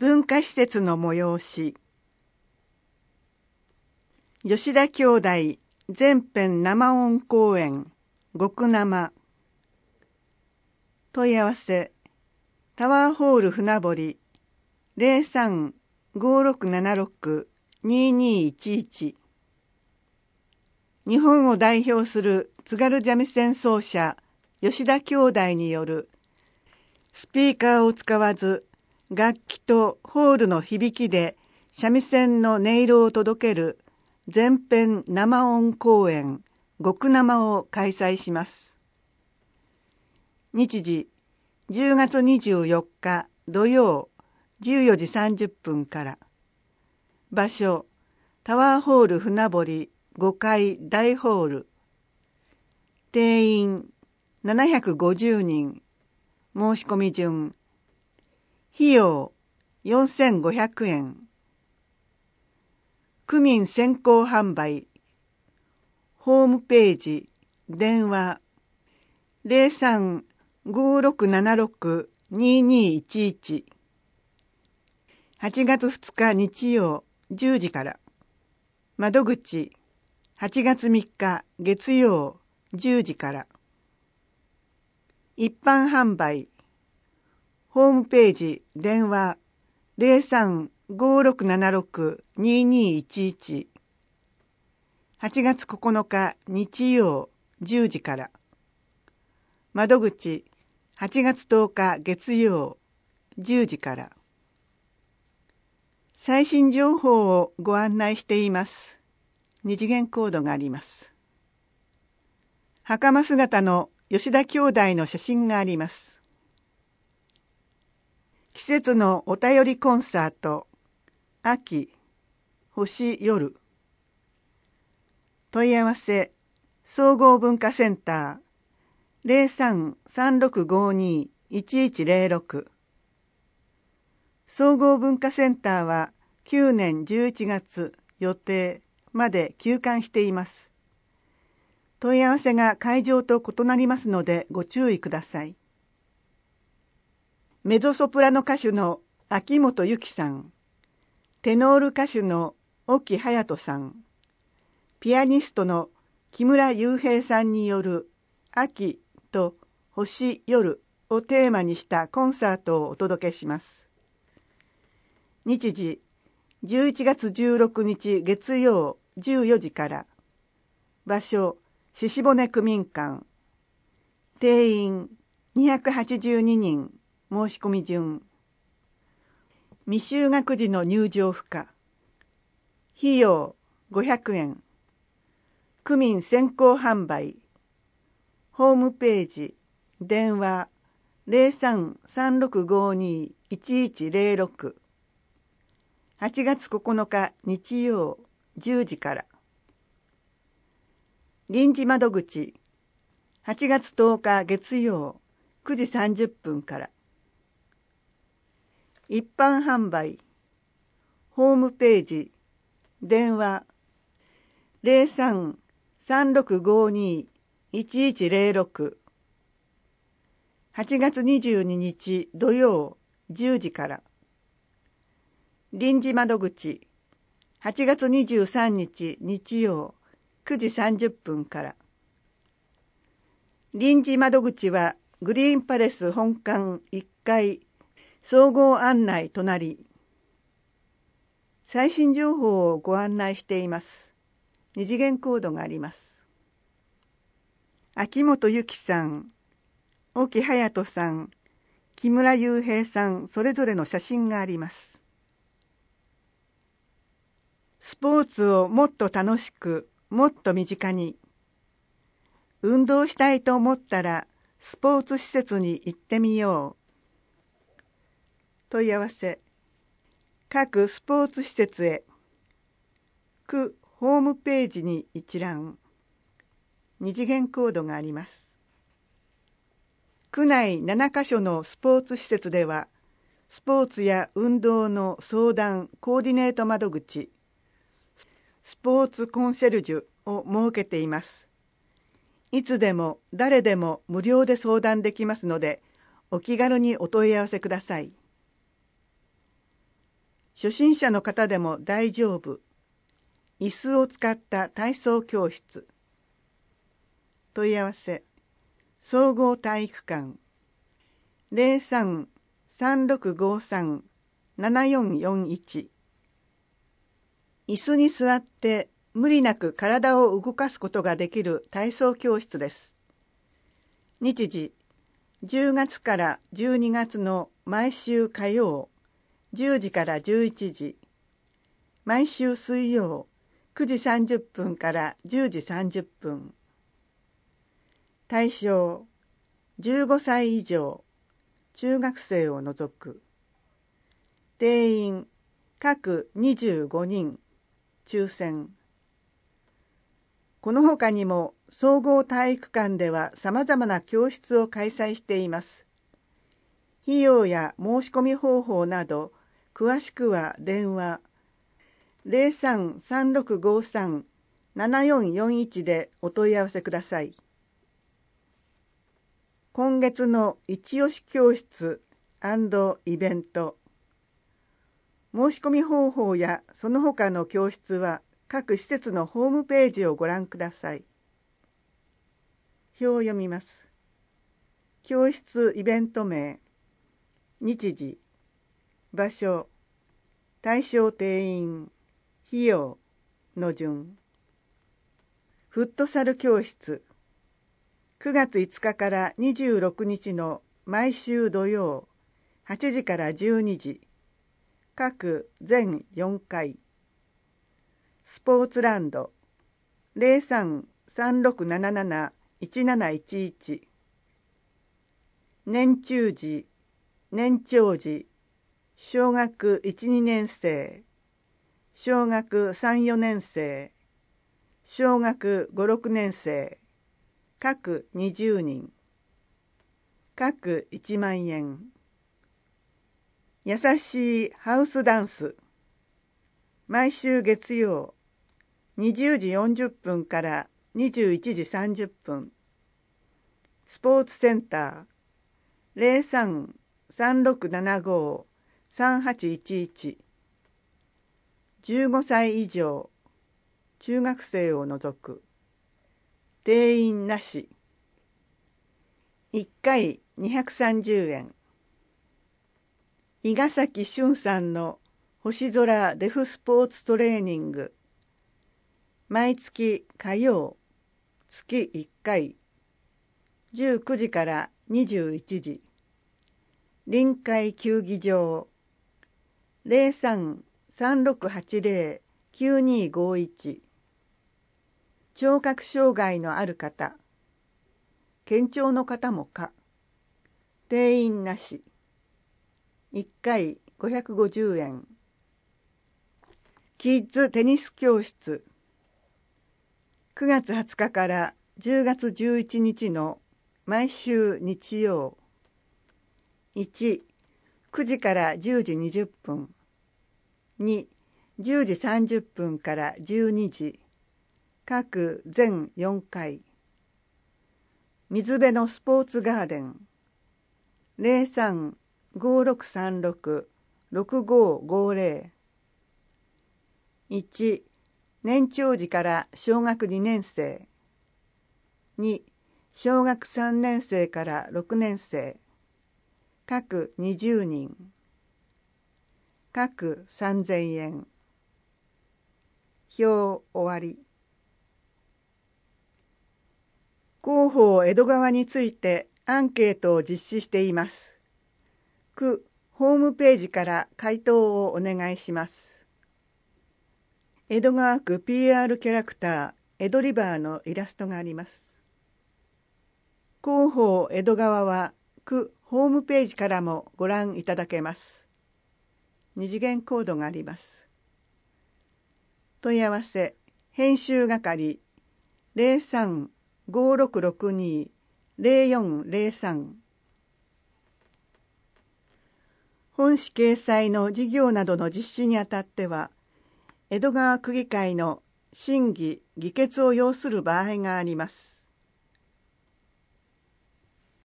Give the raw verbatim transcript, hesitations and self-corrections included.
文化施設の催し。吉田兄弟全編生音公演極生。問い合わせタワーホール船堀 ゼロさん ごろくななろく ににいちいち。日本を代表する津軽三味線奏者吉田兄弟によるスピーカーを使わず楽器とホールの響きで三味線の音色を届ける全編生音公演極生を開催します。日時じゅうがつにじゅうよっか土曜じゅうよじさんじゅっぷんから。場所タワーホール船堀ごかい大ホール。定員ななひゃくごじゅうにん。申し込み順。費用よんせんごひゃくえん。区民先行販売。ホームページ、電話ゼロさん ごろくななろく ににいちいち。はちがつふつか日曜じゅうじから。窓口はちがつみっか月曜じゅうじから。一般販売。ホームページ、電話ゼロさん ごろくななろく ににいちいち。はちがつここのか日曜じゅうじから。窓口はちがつとおか月曜じゅうじから。最新情報をご案内しています。二次元コードがあります。袴姿の吉田兄弟の写真があります。季節のお便りコンサート秋星夜。問い合わせ総合文化センター ゼロさん さんろくごに いちいちゼロろく。総合文化センターはきゅうねんじゅういちがつ予定まで休館しています。問い合わせが会場と異なりますのでご注意ください。メゾソプラノ歌手の秋元由紀さん、テノール歌手の沖隼人さん、ピアニストの木村雄平さんによる秋と星夜をテーマにしたコンサートをお届けします。日時じゅういちがつじゅうろくにち月曜じゅうよじから。場所鹿骨区民館。定員にひゃくはちじゅうににん。申し込み順。未就学児の入場不可。費用ごひゃくえん。区民先行販売。ホームページ、電話ゼロさん さんろくごに いちいちゼロろく。はちがつここのか日曜じゅうじから。臨時窓口はちがつとおか月曜くじさんじゅっぷんから。一般販売。ホームページ、電話ゼロさん さんろくごに いちいちゼロろく。はちがつにじゅうににち土曜じゅうじから。臨時窓口はちがつにじゅうさんにち日曜くじさんじゅっぷんから。臨時窓口はグリーンパレス本館いっかい総合案内隣。最新情報をご案内しています。二次元コードがあります。秋元由紀さん、沖隼人さん、木村雄平さんそれぞれの写真があります。スポーツをもっと楽しく、もっと身近に。運動したいと思ったらスポーツ施設に行ってみよう。問い合わせ各スポーツ施設へ。区ホームページに一覧。二次元コードがあります。区内ななかしょのスポーツ施設ではスポーツや運動の相談コーディネート窓口スポーツコンシェルジュを設けています。いつでも誰でも無料で相談できますのでお気軽にお問い合わせください。 初心者の方でも大丈夫。椅子を使った体操教室。問い合わせ、総合体育館 ゼロさん さんろくごさん ななよんよんいち。椅子に座って無理なく体を動かすことができる体操教室です。日時、じゅうがつからじゅうにがつの毎週火曜、じゅうじからじゅういちじ、毎週水曜、くじさんじゅっぷんからじゅうじさんじゅっぷん。対象、じゅうごさい以上、中学生を除く。定員、各にじゅうごにん、抽選。この他にも総合体育館ではさまざまな教室を開催しています。費用や申し込み方法など、詳しくは電話ゼロさん さんろくごさん ななよんよんいちでお問い合わせください。今月の一押し教室&イベント。申し込み方法やその他の教室は各施設のホームページをご覧ください。表を読みます。教室イベント名、日時、場所、対象定員、費用の順。フットサル教室、くがついつかからにじゅうろくにちの毎週土曜、はちじからじゅうにじ、各全よんかい。スポーツランド ゼロさん さんろくなななな いちなないちいち。年中児、年長児、小学いち、にねん生、小学さん、よねん生、小学ご、ろくねん生、各にじゅうにん。各いちまんえん。優しいハウスダンス。毎週月曜、にじゅうじよんじゅっぷんからにじゅういちじさんじゅっぷん。スポーツセンター ゼロさん さんろくななご さんはちいちいち。じゅうごさい以上、中学生を除く。定員なし。いっかいにひゃくさんじゅうえん。伊賀崎俊さんの星空デフスポーツトレーニング。毎月火曜、月いっかい、じゅうくじからにじゅういちじ。臨海球技場 ゼロさん さんろくはちゼロ きゅうにごいち。聴覚障害のある方、健聴の方も可。定員なし。いっかいごひゃくごじゅうえん。キッズテニス教室。くがつはつかからじゅうがつじゅういちにちの毎週日曜。いち、くじからじゅうじにじゅっぷん。に、じゅうじさんじゅっぷんからじゅうにじ。各全よんかい。水辺のスポーツガーデン。ゼロさん ごろくさんろく ろくごごゼロ。いち、年長児から小学にねん生。に、小学さんねん生からろくねん生。各にじゅうにん。各さんぜんえん。表終わり。広報江戸川についてアンケートを実施しています。区ホームページから回答をお願いします。江戸川区 ピーアール キャラクター江戸リバーのイラストがあります。広報江戸川は区ホームページからもご覧いただけます。二次元コードがあります。問い合わせ編集係 ゼロさん ごろくろくに ゼロよんゼロさん。本誌掲載の事業などの実施にあたっては、江戸川区議会の審議・議決を要する場合があります。